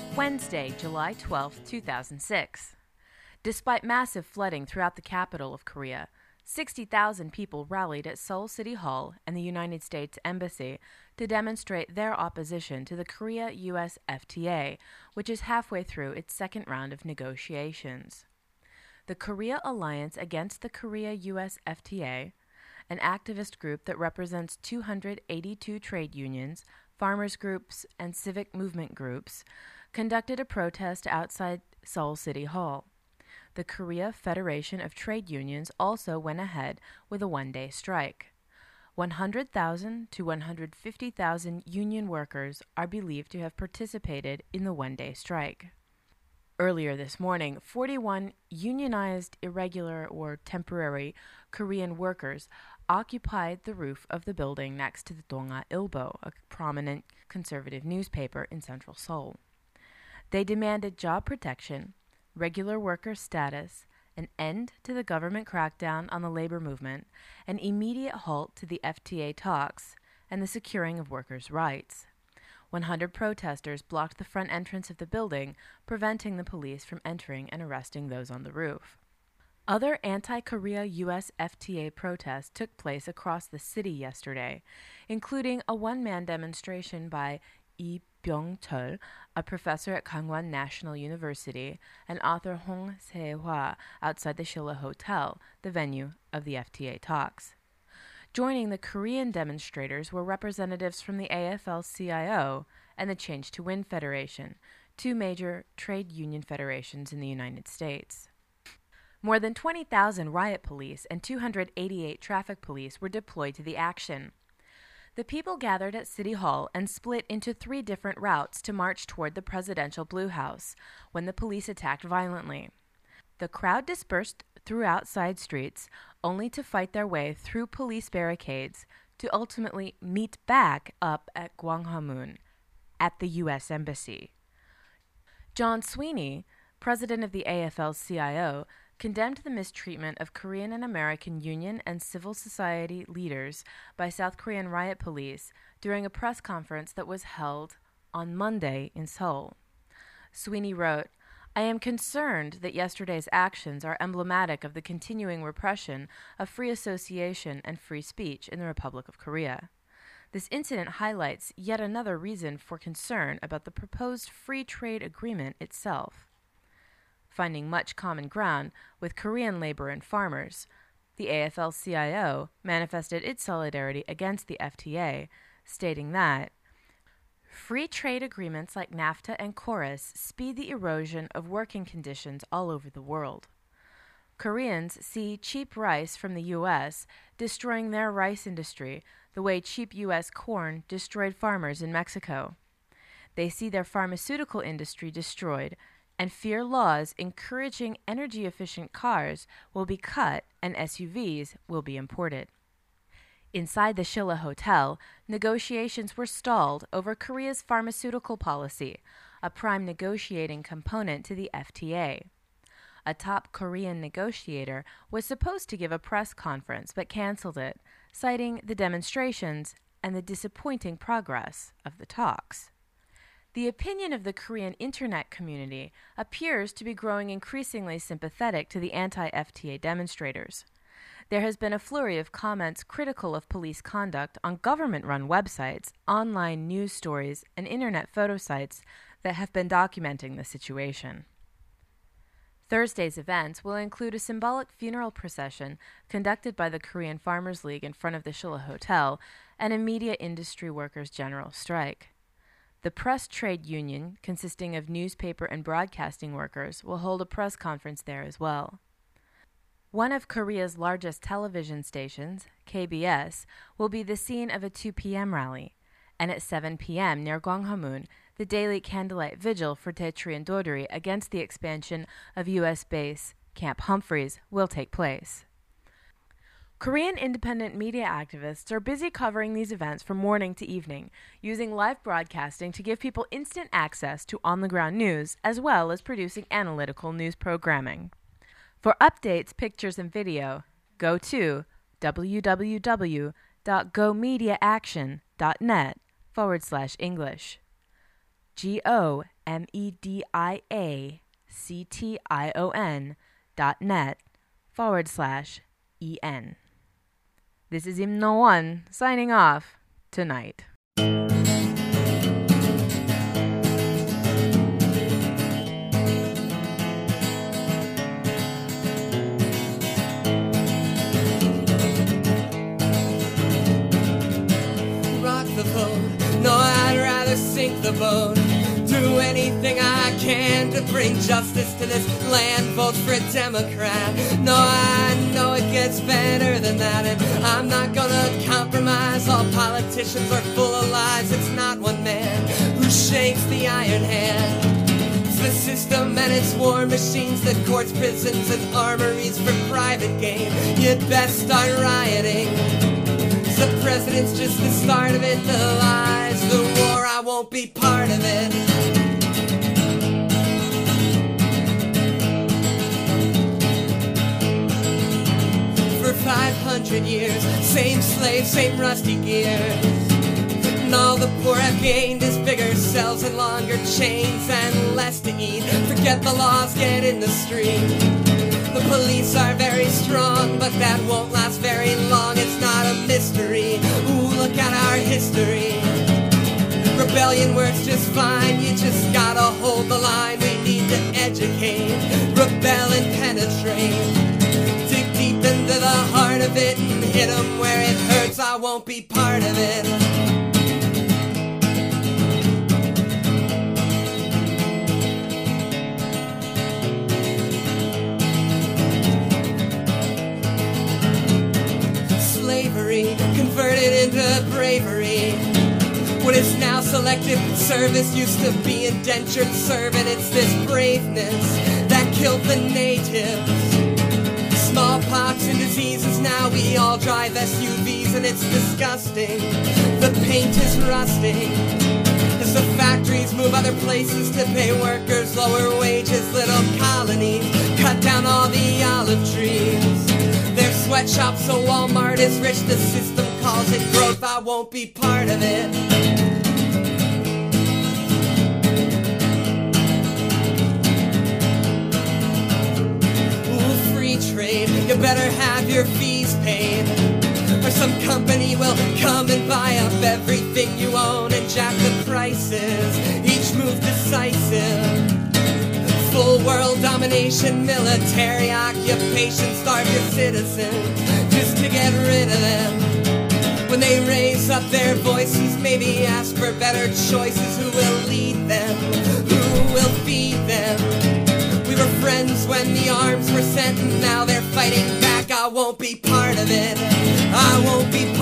Wednesday, July 12, 2006. Despite massive flooding throughout the capital of Korea, 60,000 people rallied at Seoul City Hall and the United States Embassy to demonstrate their opposition to the Korea-US FTA, which is halfway through its second round of negotiations. The Korea Alliance Against the Korea-US FTA, an activist group that represents 282 trade unions, farmers groups, and civic movement groups, conducted a protest outside Seoul City Hall. The Korea Federation of Trade Unions also went ahead with a one-day strike. 100,000 to 150,000 union workers are believed to have participated in the one-day strike. Earlier this morning, 41 unionized irregular or temporary Korean workers occupied the roof of the building next to the Donga Ilbo, a prominent conservative newspaper in central Seoul. They demanded job protection, regular worker status, an end to the government crackdown on the labor movement, an immediate halt to the FTA talks, and the securing of workers' rights. 100 protesters blocked the front entrance of the building, preventing the police from entering and arresting those on the roof. Other anti-Korea-US FTA protests took place across the city yesterday, including a one-man demonstration by Lee Byung-chul, a professor at Gangwon National University, and author Hong Se-hwa outside the Shilla Hotel, the venue of the FTA talks. Joining the Korean demonstrators were representatives from the AFL-CIO and the Change to Win Federation, two major trade union federations in the United States. More than 20,000 riot police and 288 traffic police were deployed to the action. The people gathered at City Hall and split into 3 different routes to march toward the presidential Blue House when the police attacked violently. The crowd dispersed through outside streets, only to fight their way through police barricades to ultimately meet back up at Gwanghwamun, at the U.S. Embassy. John Sweeney, president of the AFL-CIO, condemned the mistreatment of Korean and American union and civil society leaders by South Korean riot police during a press conference that was held on Monday in Seoul. Sweeney wrote, "I am concerned that yesterday's actions are emblematic of the continuing repression of free association and free speech in the Republic of Korea. This incident highlights yet another reason for concern about the proposed free trade agreement itself." Finding much common ground with Korean labor and farmers, the AFL-CIO manifested its solidarity against the FTA, stating that free trade agreements like NAFTA and KORUS speed the erosion of working conditions all over the world. Koreans see cheap rice from the U.S. destroying their rice industry the way cheap U.S. corn destroyed farmers in Mexico. They see their pharmaceutical industry destroyed and fear laws encouraging energy-efficient cars will be cut and SUVs will be imported. Inside the Shilla Hotel, negotiations were stalled over Korea's pharmaceutical policy, a prime negotiating component to the FTA. A top Korean negotiator was supposed to give a press conference but canceled it, citing the demonstrations and the disappointing progress of the talks. The opinion of the Korean internet community appears to be growing increasingly sympathetic to the anti-FTA demonstrators. There has been a flurry of comments critical of police conduct on government-run websites, online news stories, and internet photo sites that have been documenting the situation. Thursday's events will include a symbolic funeral procession conducted by the Korean Farmers League in front of the Shilla Hotel and a media industry workers' general strike. The press trade union, consisting of newspaper and broadcasting workers, will hold a press conference there as well. One of Korea's largest television stations, KBS, will be the scene of a 2 p.m. rally, and at 7 p.m. near Gwanghwamun, the daily candlelight vigil for Daechri and Dodori against the expansion of U.S. base Camp Humphreys will take place. Korean independent media activists are busy covering these events from morning to evening, using live broadcasting to give people instant access to on-the-ground news, as well as producing analytical news programming. For updates, pictures, and video, go to www.gomediaaction.net/English. GOMEDIACTION.net/EN. This is Hymno One signing off tonight. Rock the boat, no, I'd rather sink the boat. Do anything I can to bring justice to this land. Vote for a Democrat. No, I know it gets better than that, and I'm not gonna compromise. All politicians are full of lies. It's not one man who shakes the iron hand. It's the system and its war machines, the courts, prisons, and armories for private gain. You'd best start rioting. The president's just the start of it. The lies, the war, I won't be part of it. For 500 years, same slaves, same rusty gears. And all the poor have gained is bigger cells and longer chains and less to eat. Forget the laws, get in the street. The police are very strong, but that won't last very long. It's not a mystery. Ooh, look at our history. Rebellion works just fine. You just gotta hold the line. We need to educate, rebel and penetrate. Dig deep into the heart of it and hit 'em where it hurts. I won't be part of it. Converted into bravery. What is now selective service used to be indentured servant. It's this braveness that killed the natives. Smallpox and diseases, now we all drive SUVs and it's disgusting. The paint is rusting as the factories move other places to pay workers lower wages. Little colonies cut down all the olive trees. Their sweatshops, so Walmart is rich. The system calls it growth. I won't be part of it. Ooh, free trade. You better have your fees paid, or some company will come and buy up everything you own and jack the prices. Each move decisive. Full world domination, military occupation, starve your citizens just to get rid of them. When they raise up their voices, maybe ask for better choices. Who will lead them? Who will feed them? We were friends when the arms were sent, and now they're fighting back. I won't be part of it. I won't be part of it.